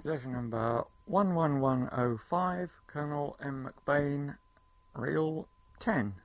Station number 11105, Colonel M. McBain, Reel 10.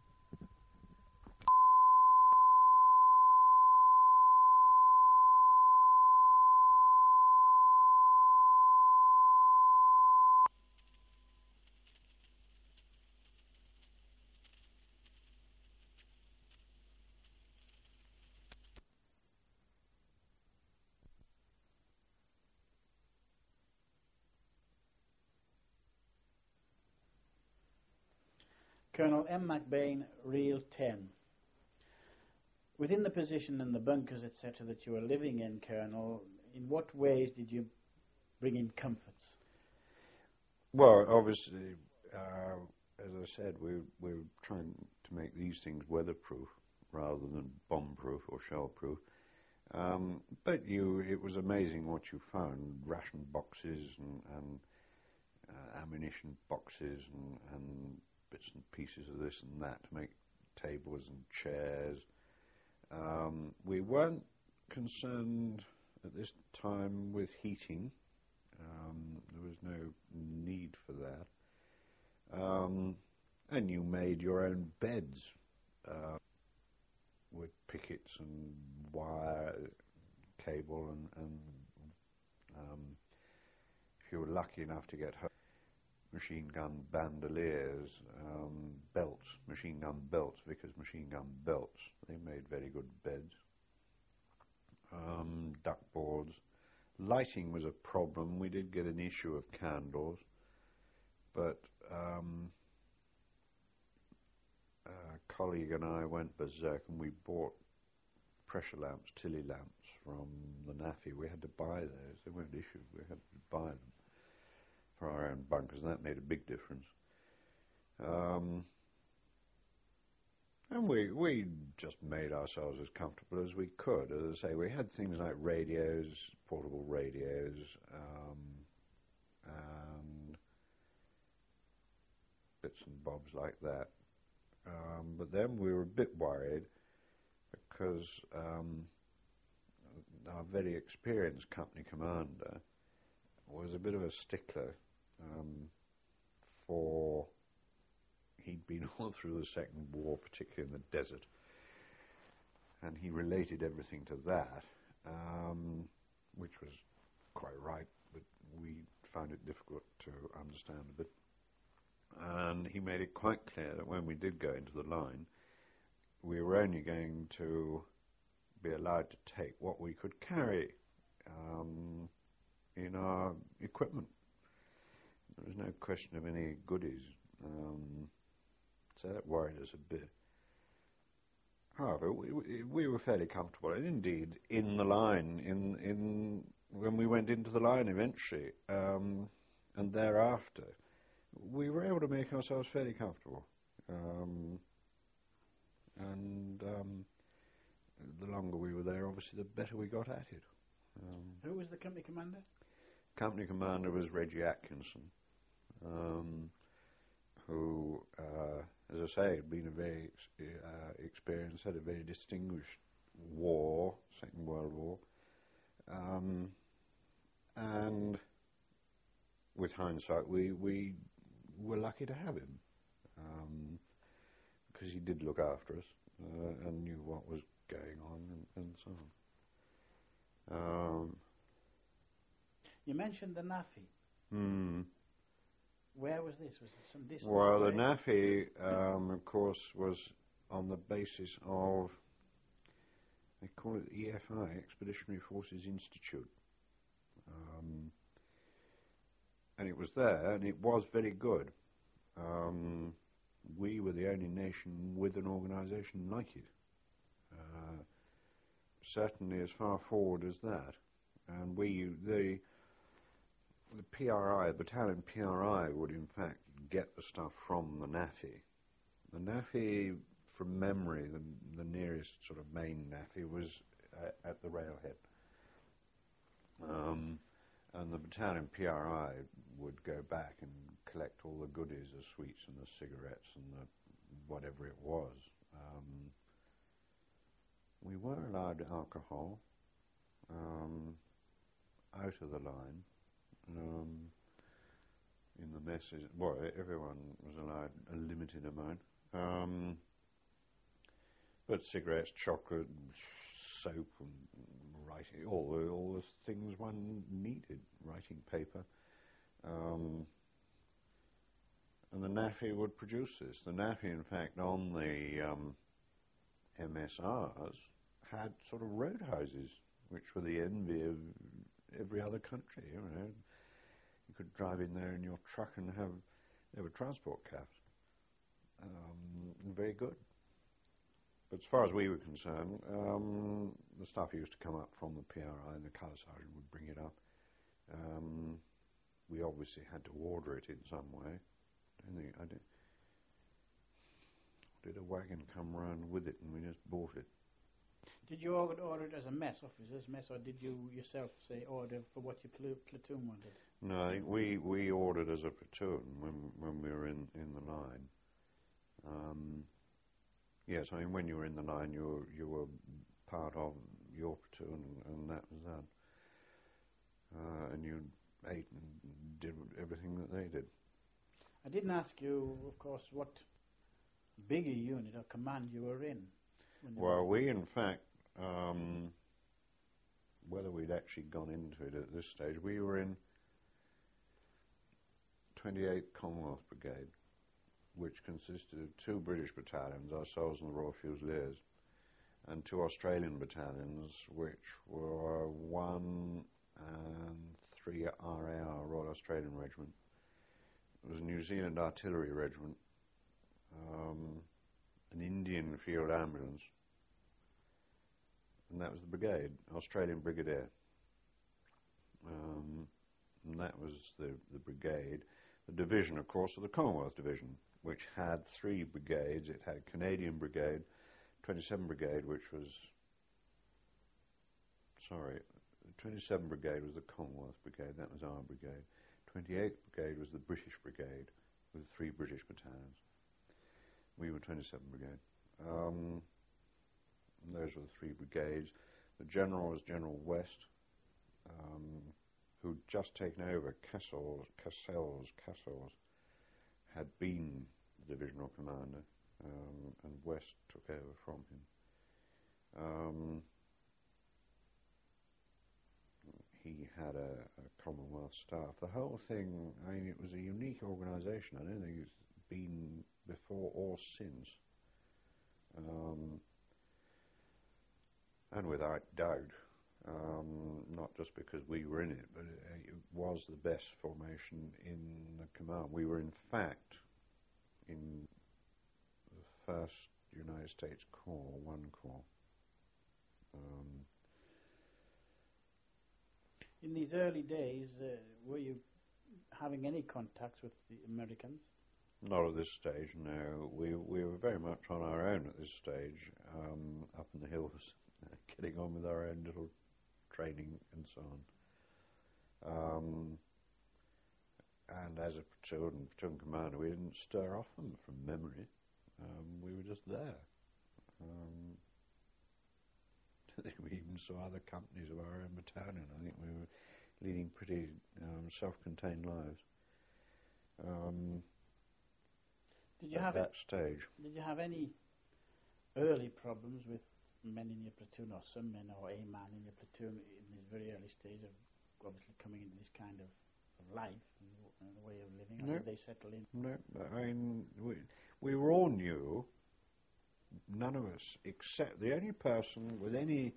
Colonel M. McBain, Reel 10. Within the position and the bunkers, etc., that you were living in, Colonel, in what ways did you bring in comforts? Well, obviously, as I said, we're trying to make these things weatherproof rather than bomb-proof or shell-proof. But it was amazing what you found: ration boxes and ammunition boxes and bits and pieces of this and that to make tables and chairs. We weren't concerned at this time with heating. There was no need for that. And you made your own beds with pickets and wire, cable, and if you were lucky enough to get home, machine gun bandoliers, belts, machine gun belts, Vickers machine gun belts. They made very good beds. Duck boards. Lighting was a problem. We did get an issue of candles, but a colleague and I went berserk and we bought pressure lamps, Tilly lamps from the NAFI. We had to buy those. They weren't issued. We had to buy them for our own bunkers, and that made a big difference. And we just made ourselves as comfortable as we could. As I say, we had things like radios, portable radios, and bits and bobs like that. But then we were a bit worried because our very experienced company commander was a bit of a stickler for... He'd been all through the Second War, particularly in the desert, and he related everything to that, which was quite right, but we found it difficult to understand a bit. And he made it quite clear that when we did go into the line, we were only going to be allowed to take what we could carry in our equipment. There was no question of any goodies. So that worried us a bit. However, we were fairly comfortable, and indeed, in the line, when we went into the line eventually, and thereafter, we were able to make ourselves fairly comfortable. And the longer we were there, obviously, the better we got at it. Who was the company commander? Company commander was Reggie Atkinson, who, as I say, had been a very experienced, had a very distinguished war, Second World War, and with hindsight, we were lucky to have him, because he did look after us and knew what was going on and so on. You mentioned the NAFI. Where was this? Was it some distance Well, away? the NAFI, of course, was on the basis of, they call it EFI, Expeditionary Forces Institute. And it was there, and it was very good. We were the only nation with an organisation like it. Certainly as far forward as that. And the PRI, the battalion PRI, would in fact get the stuff from the NAFI. The NAFI, from memory, the nearest sort of main NAFI was at the railhead. And the battalion PRI would go back and collect all the goodies, the sweets and the cigarettes and the whatever it was. We were allowed alcohol out of the line. in the messes. Well, everyone was allowed a limited amount. But cigarettes, chocolate, soap, and writing, all the things one needed, writing paper. And the NAAFI would produce this. The NAAFI, in fact, on the MSRs had sort of roadhouses, which were the envy of every other country. You know, you could drive in there in your truck and they were transport cabs. Very good. But as far as we were concerned, the stuff used to come up from the PRI, and the colour sergeant would bring it up. We obviously had to order it in some way. Did a wagon come round with it, and we just bought it? Did you order it as a mess, officer's mess, or did you yourself say order for what your platoon wanted? No, I think we ordered as a platoon when we were in the line. Yes, I mean when you were in the line, you were part of your platoon, and that was that. And you ate and did everything that they did. I didn't ask you, of course, what bigger unit or command you were in. Well, we in fact, whether we'd actually gone into it at this stage, we were in 28th Commonwealth Brigade, which consisted of 2 British battalions, ourselves and the Royal Fusiliers, and 2 Australian battalions, which were 1 and 3 RAR, Royal Australian Regiment. It was a New Zealand Artillery Regiment, an Indian Field Ambulance, and that was the brigade, Australian Brigadier. And that was the brigade. The division, of course, was the Commonwealth Division, which had 3 brigades. It had Canadian Brigade, 27 Brigade, which was... Sorry, the 27 Brigade was the Commonwealth Brigade, that was our brigade. 28th Brigade was the British Brigade, with 3 British battalions. We were 27 Brigade. And those were the 3 brigades. The general was General West, who'd just taken over. Cassels had been the divisional commander, and West took over from him. He had a Commonwealth staff. The whole thing, I mean, it was a unique organisation. I don't think it's been before or since. And without doubt, not just because we were in it, but it was the best formation in the command. We were, in fact, in the 1st United States Corps, 1 Corps. In these early days, were you having any contacts with the Americans? Not at this stage, no. We were very much on our own at this stage, up in the hills, getting on with our own little training and so on. And as a platoon commander, we didn't stir off them from memory. We were just there. I think we even saw other companies of our own battalion. I think we were leading pretty self-contained lives. At that stage. Did you have any early problems with men in your platoon, or some men, or a man in your platoon in this very early stage of obviously coming into this kind of life and way of living? No. Or did they settle in? No, I mean, we were all new. None of us, except the only person with any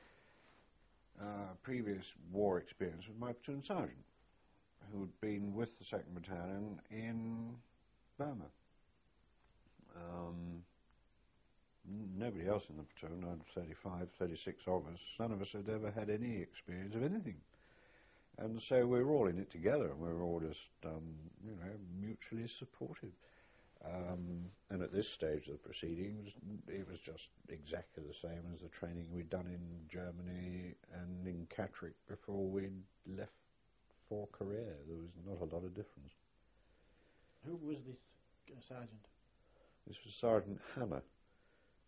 previous war experience was my platoon sergeant, who'd been with the 2nd Battalion in Burma. Nobody else in the platoon, 35, 36 of us, none of us had ever had any experience of anything. And so we were all in it together, and we were all just, mutually supportive. And at this stage of the proceedings, it was just exactly the same as the training we'd done in Germany and in Catterick before we'd left for Korea. There was not a lot of difference. Who was this sergeant? This was Sergeant Hammer,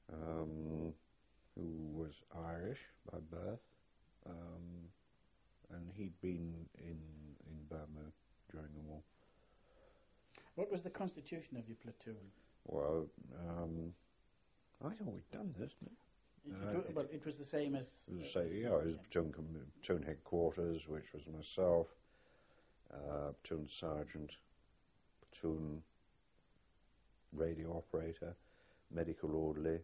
who was Irish by birth, and he'd been in Burma during the war. What was the constitution of your platoon? Well, I thought we'd done this, didn't it? Well, it was the same as... It was platoon headquarters, which was myself, platoon sergeant, platoon radio operator, medical orderly,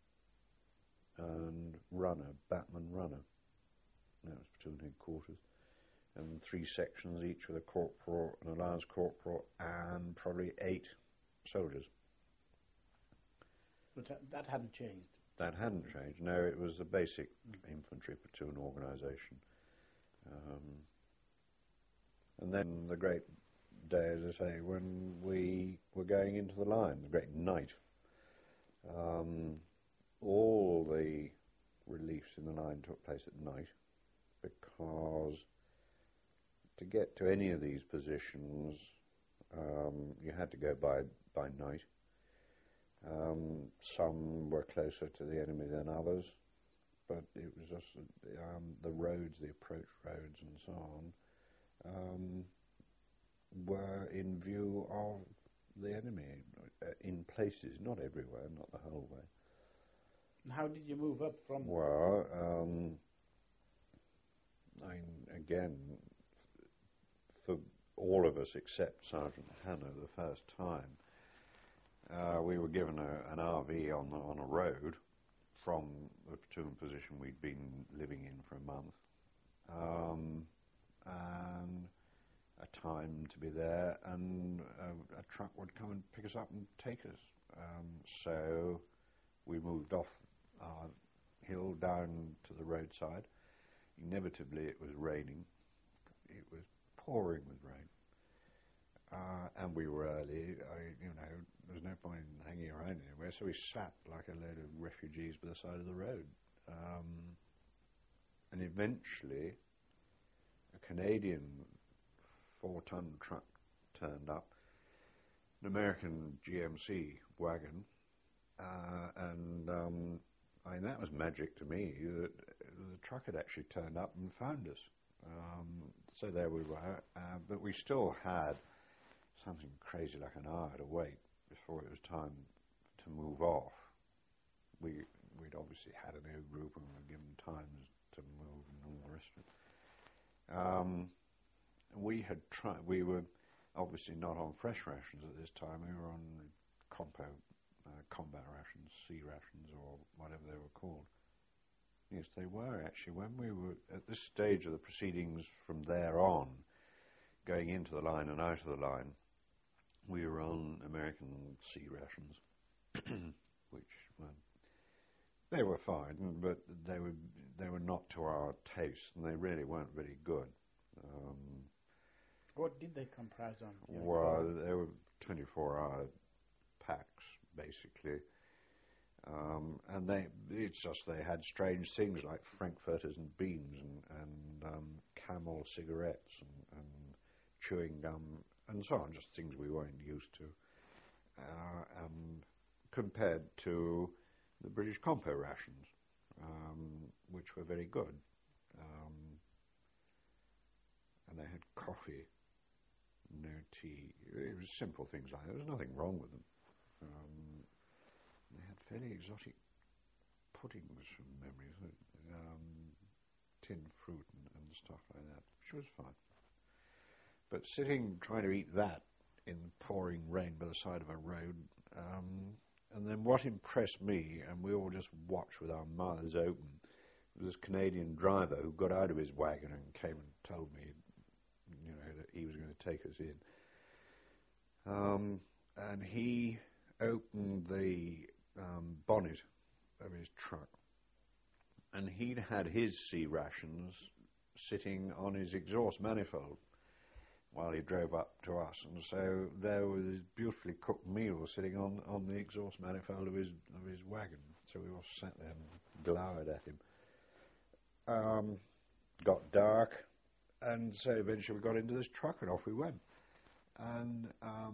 and batman runner. That was platoon headquarters. And 3 sections each with a corporal, an allowance corporal, and probably 8 soldiers. But that hadn't changed? That hadn't changed. No, it was a basic infantry platoon organisation. And then the great day, as I say, when we were going into the line, the great night, all the reliefs in the line took place at night, because to get to any of these positions, you had to go by night. Some were closer to the enemy than others, but it was just the roads, the approach roads and so on, were in view of the enemy in places, not everywhere, not the whole way. And how did you move up from... Well, again, for all of us except Sergeant Hanna the first time, we were given an RV on a road from the platoon position we'd been living in for a month, and a time to be there, and a truck would come and pick us up and take us. So we moved off our hill down to the roadside. Inevitably it was raining. It was pouring with rain. And we were early. There was no point in hanging around anywhere, so we sat like a load of refugees by the side of the road. And eventually a Canadian 4-ton truck turned up, an American GMC wagon, and that was magic to me. The truck had actually turned up and found us. So there we were, but we still had something crazy like an hour to wait before it was time to move off. We'd obviously had an air group and were given times to move and all the rest of it. We were obviously not on fresh rations at this time. We were on combat rations, C rations, or whatever they were called. Yes, they were actually. When we were at this stage of the proceedings from there on, going into the line and out of the line, we were on American C rations, which they were fine, but they were not to our taste, and they really weren't very good. What did they comprise of? Well, they were 24-hour packs, basically. And they had strange things like frankfurters and beans and Camel cigarettes and chewing gum and so on, just things we weren't used to. And compared to the British Compo rations, which were very good. And they had coffee, no tea. It was simple things like that. There was nothing wrong with them. They had fairly exotic puddings from memory, tinned fruit and stuff like that, which was fine. But trying to eat that in pouring rain by the side of a road, and then what impressed me, and we all just watched with our mouths open, was this Canadian driver who got out of his wagon and came and told me, that he was going to take us in. And he opened the bonnet of his truck, and he'd had his C rations sitting on his exhaust manifold while he drove up to us, and so there was this beautifully cooked meal sitting on the exhaust manifold of his wagon. So we all sat there and glowered at him. Got dark, and so eventually we got into this truck and off we went. And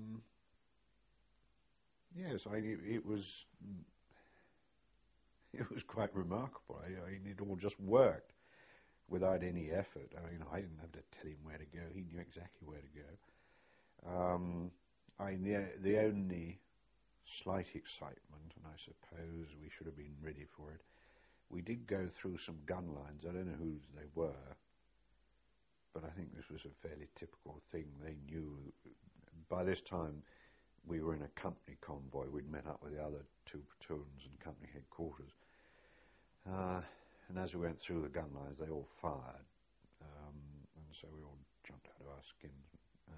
yes, it was quite remarkable. It all just worked. without any effort. I mean, I didn't have to tell him where to go. He knew exactly where to go. I mean, the only slight excitement, and I suppose we should have been ready for it, we did go through some gun lines. I don't know whose they were, but I think this was a fairly typical thing. They knew. By this time, we were in a company convoy. We'd met up with the other two platoons and company headquarters. And as we went through the gun lines, they all fired. And so we all jumped out of our skins.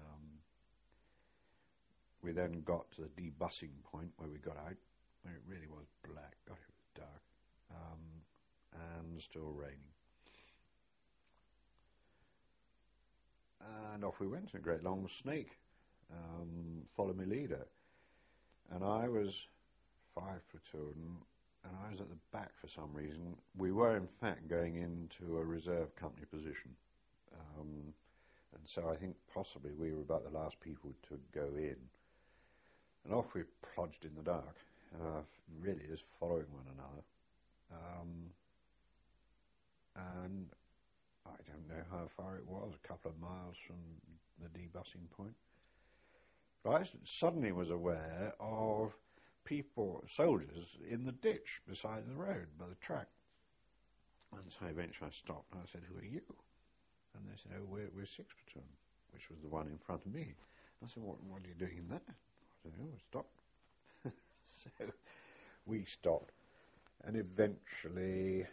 We then got to the debussing point where we got out, where it really was black. God, it was dark. And still raining. And off we went in a great long snake. Follow me leader. And I was 5 platoon, and I was at the back for some reason. We were, in fact, going into a reserve company position. And so I think possibly we were about the last people to go in. And off we plodged in the dark, really just following one another. And I don't know how far it was, a couple of miles from the debussing point. But I suddenly was aware of people, soldiers, in the ditch beside the road, by the track. And so eventually I stopped and I said, "Who are you?" And they said, "Oh, we're 6th Platoon," which was the one in front of me. And I said, what are you doing there? I said, "Oh, stop." So we stopped. And eventually,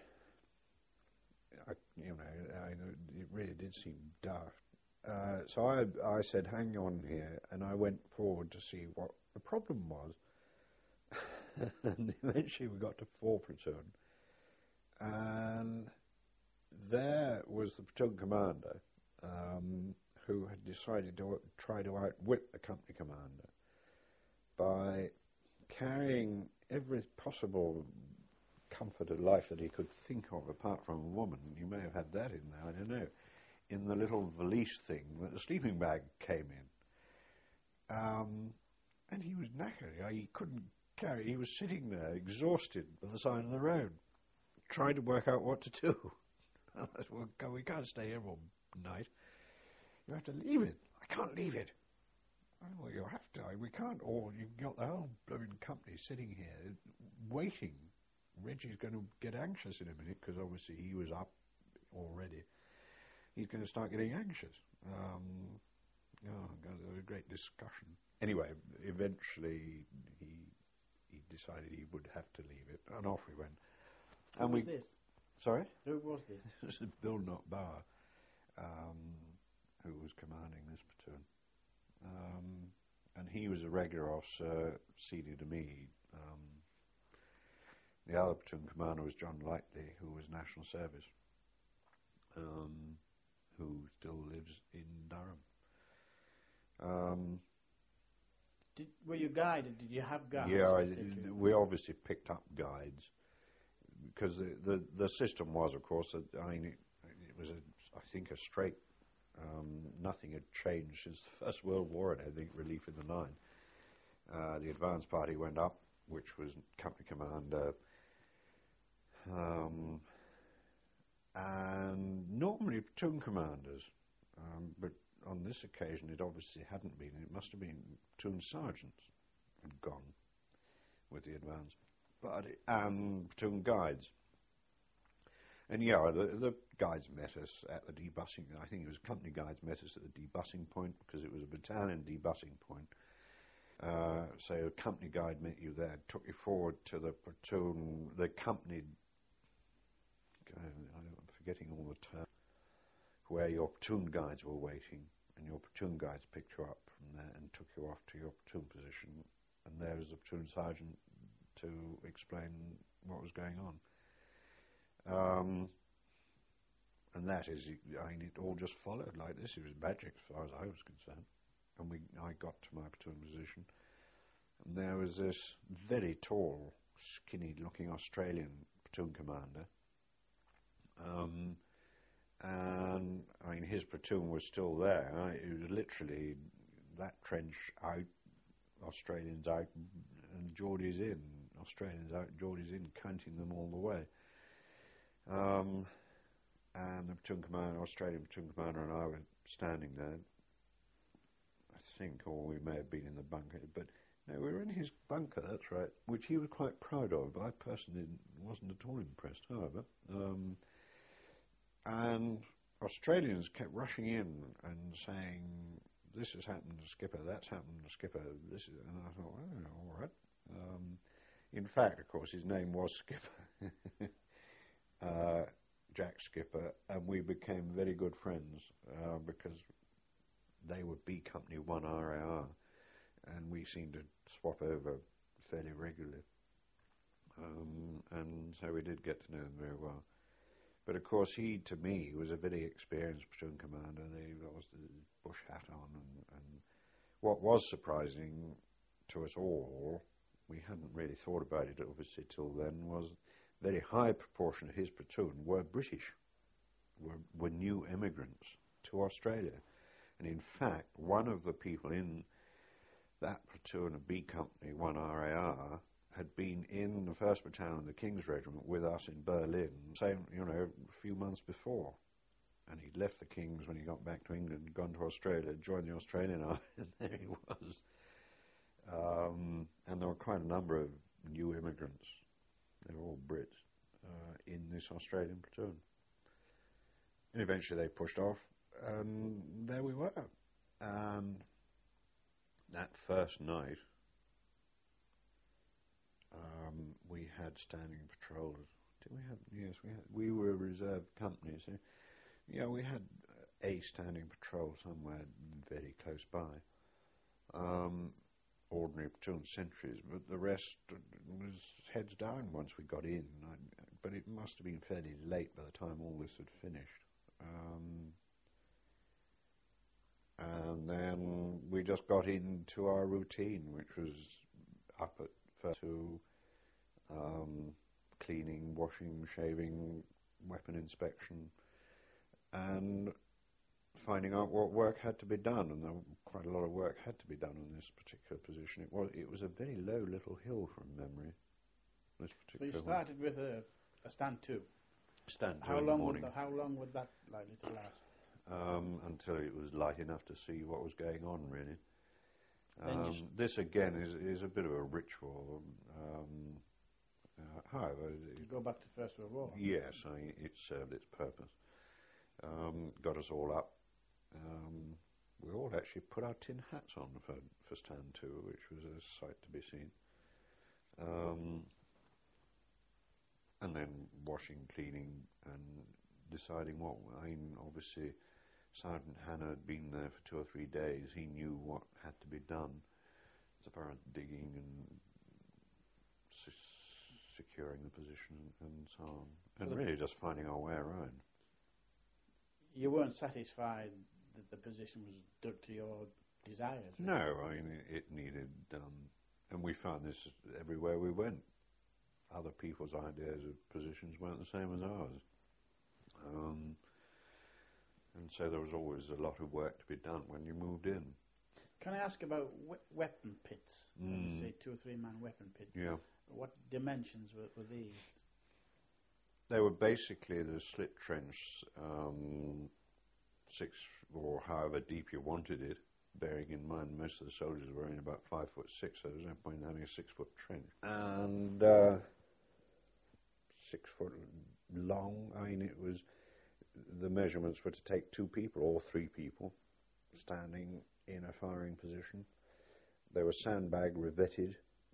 it really did seem daft. So I said, "Hang on here," and I went forward to see what the problem was. And eventually we got to 4 platoon, and there was the platoon commander, who had decided to try to outwit the company commander by carrying every possible comfort of life that he could think of apart from a woman. You may have had that in there, I don't know, in the little valise thing that the sleeping bag came in. And he was knackered. He couldn't carry. He was sitting there exhausted by the side of the road, trying to work out what to do. And I said, "Well, we can't stay here all night. You have to leave it." "I can't leave it." "Oh, well, you'll have to. We can't all. You've got the whole blooming company sitting here waiting. Reggie's going to get anxious in a minute, because obviously he was up already. He's going to start getting anxious." God, there was a great discussion. Anyway, eventually he decided he would have to leave it, and off we went. Who was this? Sorry? Who was this? This is Bill Knockbauer, who was commanding this platoon. And he was a regular officer, senior to me. The other platoon commander was John Lightley, who was National Service, who still lives in Durham. Were you guided? Did you have guides? Yeah, we obviously picked up guides, because the system was, of course, it was, I think, a straight. Nothing had changed since the First World War, and I think relief in the line. The advance party went up, which was company commander, and normally platoon commanders, but on this occasion it obviously hadn't been. It must have been platoon sergeants had gone with the advance party, and platoon guides. And yeah, the guides met us at the debussing. I think it was company guides met us at the debussing point, because it was a battalion debussing point. So a company guide met you there, took you forward to the platoon, the company, I'm forgetting all the terms, where your platoon guides were waiting, and your platoon guides picked you up from there and took you off to your platoon position, and there was the platoon sergeant to explain what was going on. And that is, it all just followed like this. It was magic as far as I was concerned. And I got to my platoon position, and there was this very tall, skinny-looking Australian platoon commander. And his platoon was still there. It was literally that trench out, Australians out, and Geordies in. Australians out, Geordies in, counting them all the way. and the platoon commander, Australian platoon commander, and I were standing there. I think, or we may have been in the bunker, but no, we were in his bunker, that's right, which he was quite proud of. I personally wasn't at all impressed, however. And Australians kept rushing in and saying, this has happened to Skipper, that's happened to Skipper, this is, and I thought, oh, all right. In fact, of course, his name was Skipper, Jack Skipper, and we became very good friends because they were B Company 1 RAR, and we seemed to swap over fairly regularly. And so we did get to know him very well. But of course, he, to me, was a very experienced platoon commander. He was the bush hat on, and what was surprising to us all, we hadn't really thought about it obviously till then, was a very high proportion of his platoon were British, were new immigrants to Australia. And in fact, one of the people in that platoon of B Company 1 RAR had been in the 1st Battalion of the King's Regiment with us in Berlin, same, a few months before. And he'd left the King's when he got back to England, gone to Australia, joined the Australian Army, and there he was. And there were quite a number of new immigrants, they were all Brits, in this Australian platoon. And eventually they pushed off, and there we were. And that first night, we had standing patrols. Did we have? Yes, we had. We were a reserve company, so yeah, we had a standing patrol somewhere very close by. Ordinary platoon sentries, but the rest was heads down once we got in. But it must have been fairly late by the time all this had finished. And then we just got into our routine, which was up at first to cleaning, washing, shaving, weapon inspection, and finding out what work had to be done. And quite a lot of work had to be done in this particular position. It was a very low little hill from memory. This particular so you started with a stand 2. Stand 2 how in long the morning. How long would that likely to last? Until it was light enough to see what was going on, really. This again is a bit of a ritual. However, go back to First World War. Yes, it served its purpose. Got us all up. We all actually put our tin hats on for stand 2, which was a sight to be seen. And then washing, cleaning, and deciding what. Obviously, Sergeant Hannah had been there for 2 or 3 days. He knew what had to be done as far as digging and securing the position and so on. And really just finding our way around. You weren't satisfied that the position was dug to your desires? No, it needed, and we found this everywhere we went. Other people's ideas of positions weren't the same as ours. And so there was always a lot of work to be done when you moved in. Can I ask about weapon pits? When you say 2 or 3 man weapon pits. Yeah. What dimensions were these? They were basically the slit trench, 6 or however deep you wanted it, bearing in mind most of the soldiers were only about 5'6", so there's no point in having a 6-foot trench. And 6 foot long. It was, the measurements were to take 2 people or 3 people standing in a firing position. They were sandbag riveted.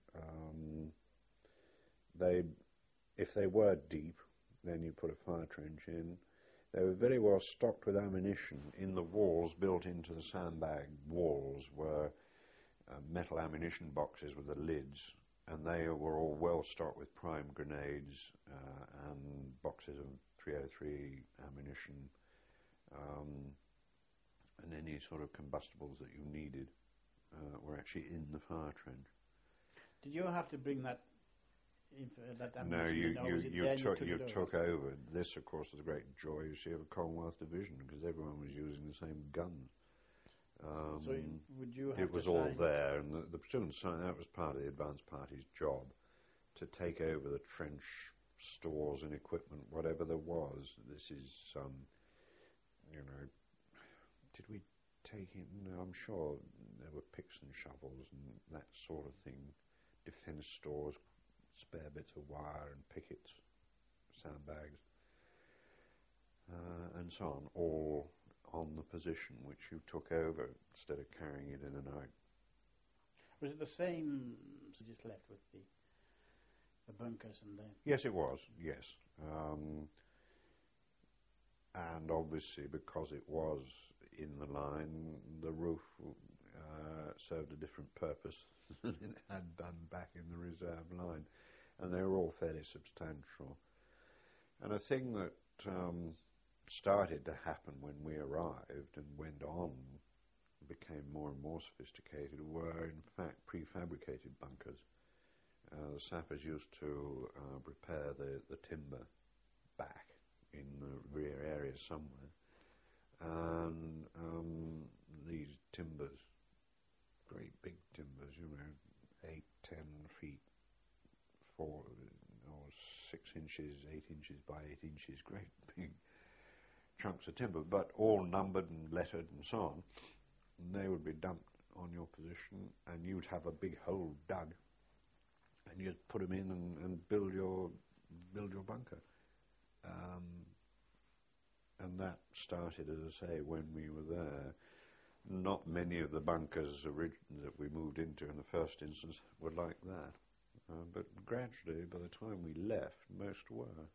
If they were deep, then you put a fire trench in. They were very well stocked with ammunition. In the walls, built into the sandbag walls, were metal ammunition boxes with the lids, and they were all well stocked with prime grenades and boxes of 303 ammunition, and any sort of combustibles that you needed were actually in the fire trench. Did you have to bring that? No, you took over. This, of course, is the great joy, you see, of a Commonwealth division, because everyone was using the same guns. So would you have it was all there, and the platoon, that was part of the advance party's job, to take over the trench stores and equipment, whatever there was. This is, did we take it? No, I'm sure there were picks and shovels and that sort of thing, defence stores, spare bits of wire and pickets, sandbags, and so on, all on the position which you took over instead of carrying it in and out. Was it the same just left with the bunkers and the... Yes, it was, yes. And obviously because it was in the line, the roof served a different purpose than it had done back in the reserve line. And they were all fairly substantial. And a thing that started to happen when we arrived and went on, became more and more sophisticated, were in fact prefabricated bunkers. The sappers used to prepare the timber back in the rear area somewhere, and these timbers, great big timbers, 8, 10 feet, 4 or 6 inches, 8 inches by 8 inches, great big chunks of timber, but all numbered and lettered and so on. And they would be dumped on your position, and you'd have a big hole dug, and you'd put them in and build your bunker. And that started, as I say, when we were there. Not many of the bunkers that we moved into in the first instance were like that, but gradually, by the time we left, most were.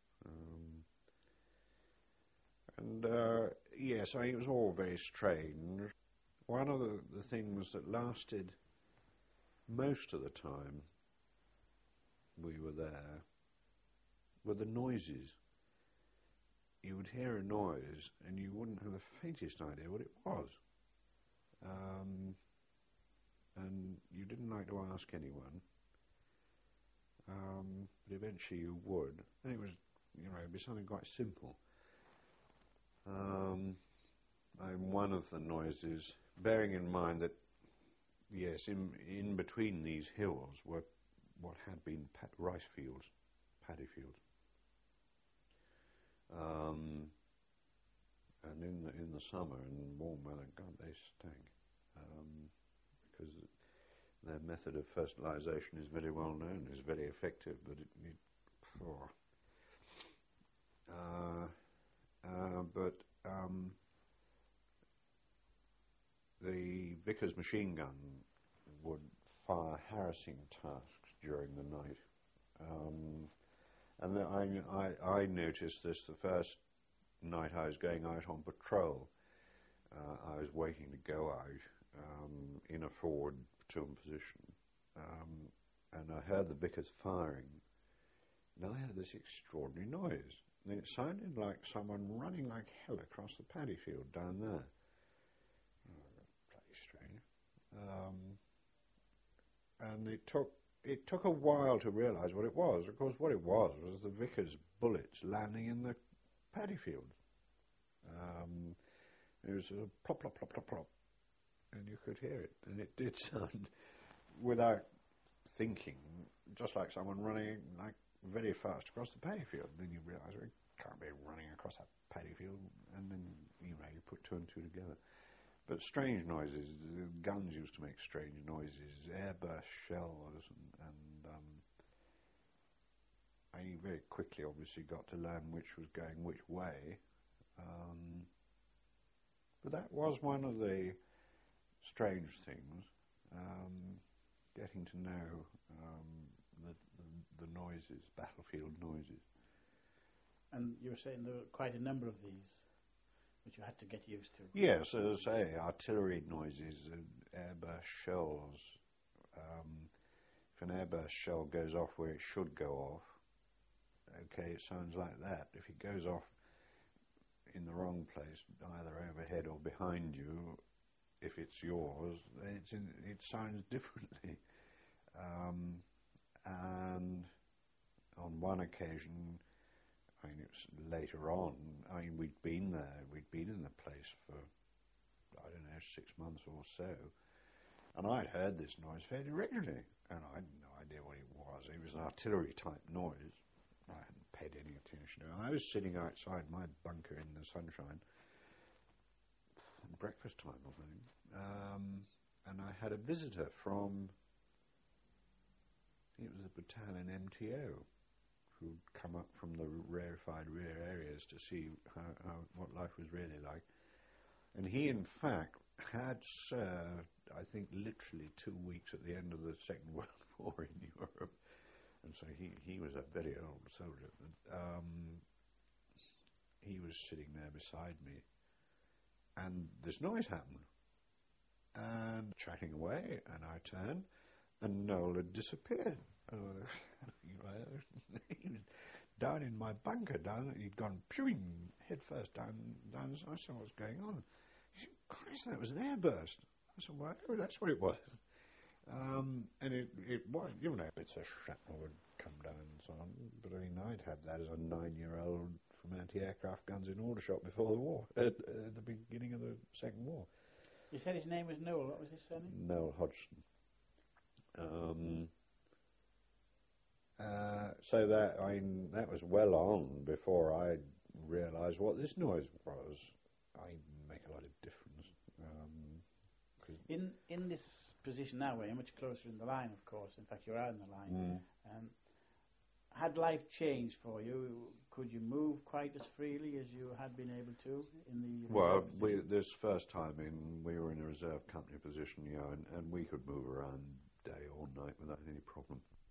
Yes, it was all very strange. One of the things that lasted most of the time we were there were the noises. You would hear a noise and you wouldn't have the faintest idea what it was. And you didn't like to ask anyone. But eventually you would. And it was, it'd be something quite simple. And one of the noises, bearing in mind that, yes, in between these hills were what had been rice fields, paddy fields. And in the summer and warm weather, God, they stank, because their method of fertilization is very well known, is very effective, but the Vickers machine gun would fire harassing tasks during the night. And then I noticed this the first night I was going out on patrol. I was waiting to go out in a forward platoon position, and I heard the Vickers firing. And I heard this extraordinary noise. And it sounded like someone running like hell across the paddy field down there. Bloody strange. And it took a while to realise what it was. Of course, what it was the Vickers bullets landing in the paddy field. It was a plop, plop, plop, plop, plop, and you could hear it. And it did sound, without thinking, just like someone running like very fast across the paddy field. Then you realise we can't be running across that paddy field, and then you put two and two together. But strange noises. The guns used to make strange noises, airburst shells, and I very quickly obviously got to learn which was going which way. But that was one of the strange things, getting to know the noises, battlefield noises. And you were saying there were quite a number of these which you had to get used to. Yes, as I say, artillery noises, airburst shells. If an airburst shell goes off where it should go off, okay, it sounds like that. If it goes off in the wrong place, either overhead or behind you, if it's yours, it sounds differently. And on one occasion, it was later on, we'd been there, we'd been in the place for, 6 months or so, and I'd heard this noise fairly regularly, and I had no idea what it was. It was an artillery type noise. I paid any attention to it. I was sitting outside my bunker in the sunshine, breakfast time or something, and I had a visitor from, I think it was the battalion MTO, who'd come up from the rarefied rear areas to see what life was really like. And he, in fact, had served, I think, literally 2 weeks at the end of the Second World War in Europe. And so he was a very old soldier. He was sitting there beside me, and this noise happened. And chatting away, and I turned, and Noel had disappeared. He was down in my bunker, he'd gone pewing head first down. I saw what was going on. He said, Christ, that was an airburst. I said, well, that's what it was. And it was, bits of shrapnel would come down and so on. But I mean, I'd had that as a 9-year-old from anti-aircraft guns in Aldershot before the war, at the beginning of the Second War. You said his name was Noel. What was his surname? Noel Hodgson. So that was well on before I realised what this noise was. I make a lot of difference. In this position now, where you're much closer in the line, of course. In fact, you're out in the line. Had life changed for you? Could you move quite as freely as you had been able to in the... Well, this first time we were in a reserve company position, and we could move around day or night without any problem.